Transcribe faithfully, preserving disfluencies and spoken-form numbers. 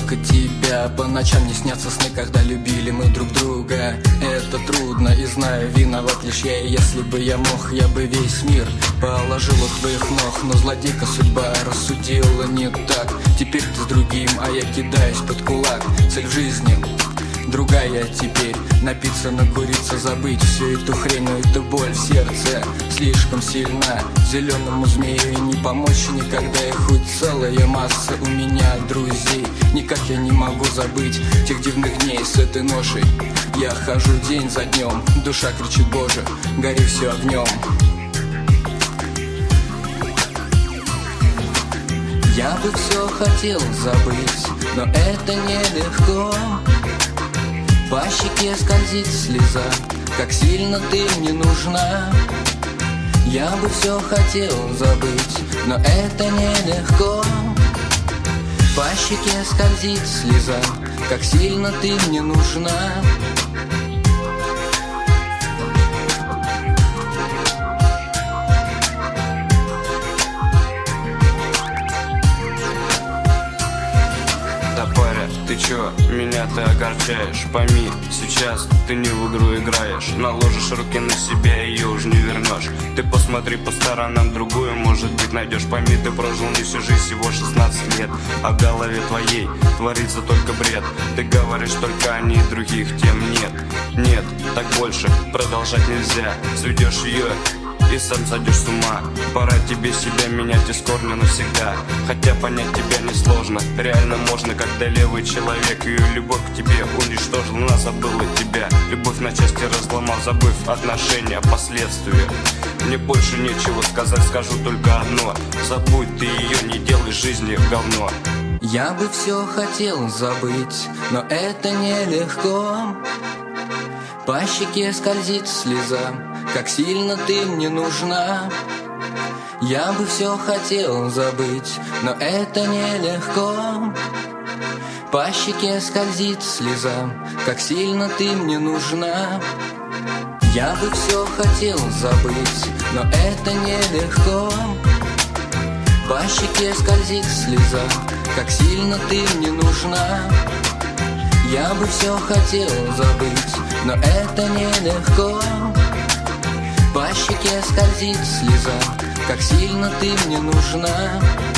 только тебя. По ночам не снятся сны, когда любили мы друг друга. Это трудно, и знаю, виноват лишь я. И если бы я мог, я бы весь мир положил у твоих ног. Но злодейка судьба рассудила не так. Теперь ты с другим, а я кидаюсь под кулак. Цель в жизни другая теперь. Напиться, накуриться, забыть всю эту хрень. Но эта боль в сердце слишком сильна. Зеленому змею и не помочь никогда. И хоть целая масса у меня друзей, никак я не могу забыть тех дивных дней с этой ношей. Я хожу день за днем, душа кричит: Боже, гори все огнем. Я бы все хотел забыть, но это нелегко. По щеке скользит слеза, как сильно ты мне нужна. Я бы все хотел забыть, но это нелегко. По щеке скользит слеза, как сильно ты мне нужна. Ты чё, меня ты огорчаешь? Пойми, сейчас ты не в игру играешь. Наложишь руки на себя, ее уже не вернешь. Ты посмотри по сторонам, другую, может быть, найдешь. Пойми, ты прожил не всю жизнь, всего шестнадцать лет. А в голове твоей творится только бред. Ты говоришь только о ней, других тем нет. Нет, так больше продолжать нельзя. Сведешь ее и сам сойдешь с ума. Пора тебе себя менять из корня навсегда. Хотя понять тебя несложно, реально можно, когда левый человек ее любовь к тебе уничтожил, она забыла тебя. Любовь на части разломал, забыв отношения, последствия. Мне больше нечего сказать, скажу только одно: забудь ты ее, не делай жизни говно. Я бы все хотел забыть, но это нелегко. По щеке скользит слеза, как сильно ты мне нужна. Я бы все хотел забыть, но это нелегко. По щеке скользит слеза, как сильно ты мне нужна. Я бы все хотел забыть, но это нелегко. По щеке скользит слеза, как сильно ты мне нужна. Я бы все хотел забыть, но это нелегко. По щеке скользит слеза, как сильно ты мне нужна.